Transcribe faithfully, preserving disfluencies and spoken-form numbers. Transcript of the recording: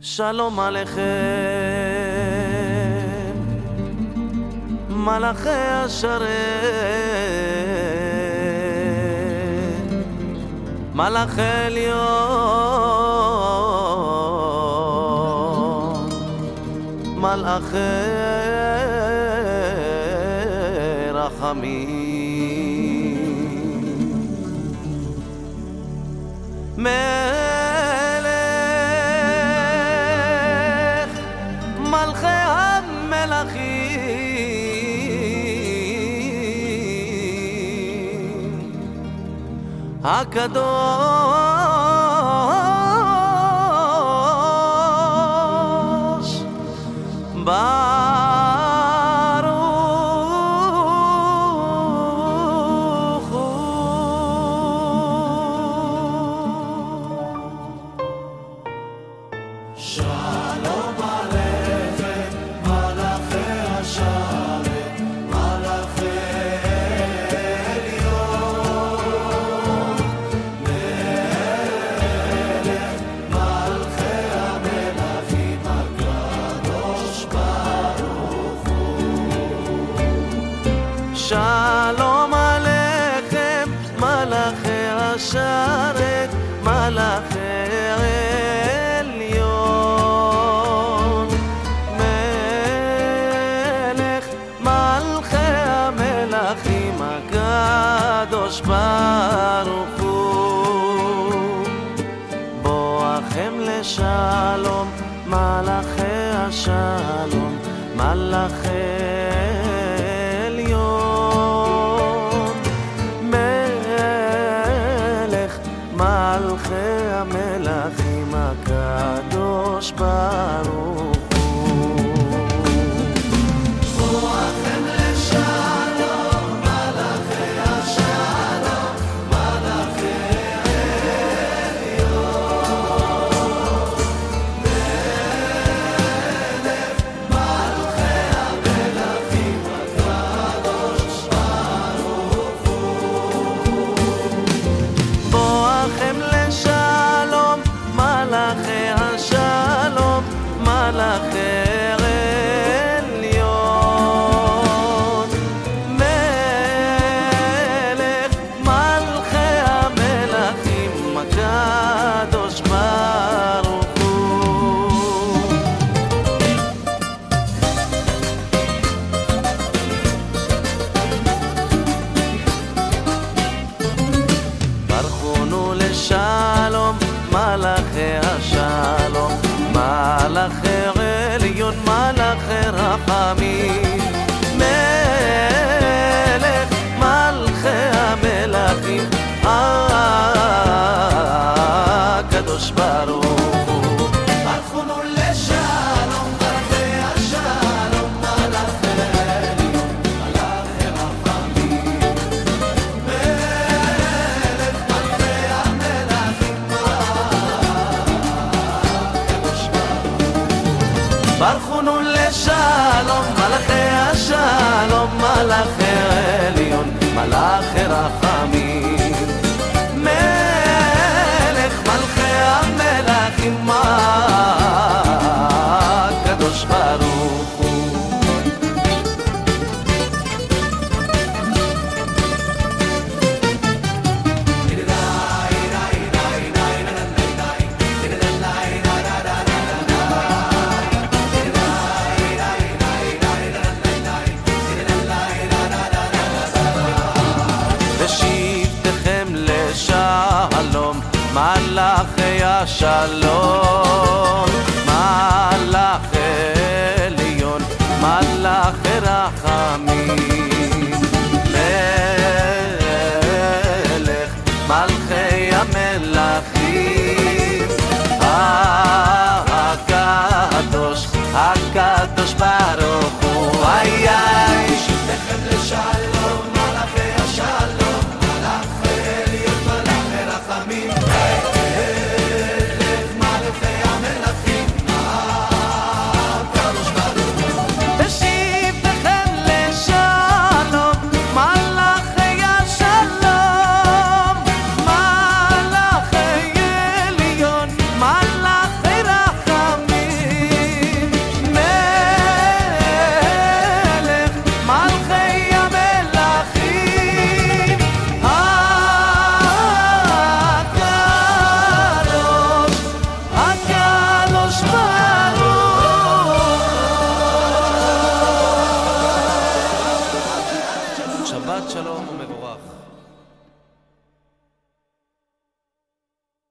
שלום עליכם, מלאכי השרת, מלאכי עליון, מלאכי רחמים, מלכי המלכים, הקדוש ברוך הוא. שלום עליכם, מלאכי השרת, מלאכי עליון, מלך מלכי המלכים, הקדוש ברוך הוא. שלום עליכם, מלאכי השרת, מלאכי עליון, מלך מלכי המלכים, הקדוש ברוך הוא. בואכם לשלום, מלאכי השלום, מלאכי עליון, מלך מלכי המלכים, הקדוש ברוך הוא. בואכם לשלום, מלאכי השלום, מלאכי עליון, מלך מלכי המלכים, הקדוש ברוך הוא. בואכם לשלום, מלאכי השלום, מלאכי עליון, מלך מלכי המלכים, הקדוש ברוך הוא. ברכונו לשלום, מלאכי השלום, מלאכי עליון, מלאכי רחמים, מלך מלכי המלכים, הקדוש ברוך הוא. ברכונו לשלום, מלאכי השלום, מלאכי עליון, מלאכי רחמים, מלך מלכי המלכים, הקדוש ברוך הוא. ברכונו לשלום, מלאכי השלום, מלאכי עליון, מלאכי רחמים, מלך מלכי המלכים, הקדוש ברוך הוא. ושבתכם לשלום, מלאכי השלום, מלאכי עליון, מלאכי רחמים, מלך מלכי המלכים, הקדוש, הקדוש ברוך הוא. איי איי, שבתכם לשלום,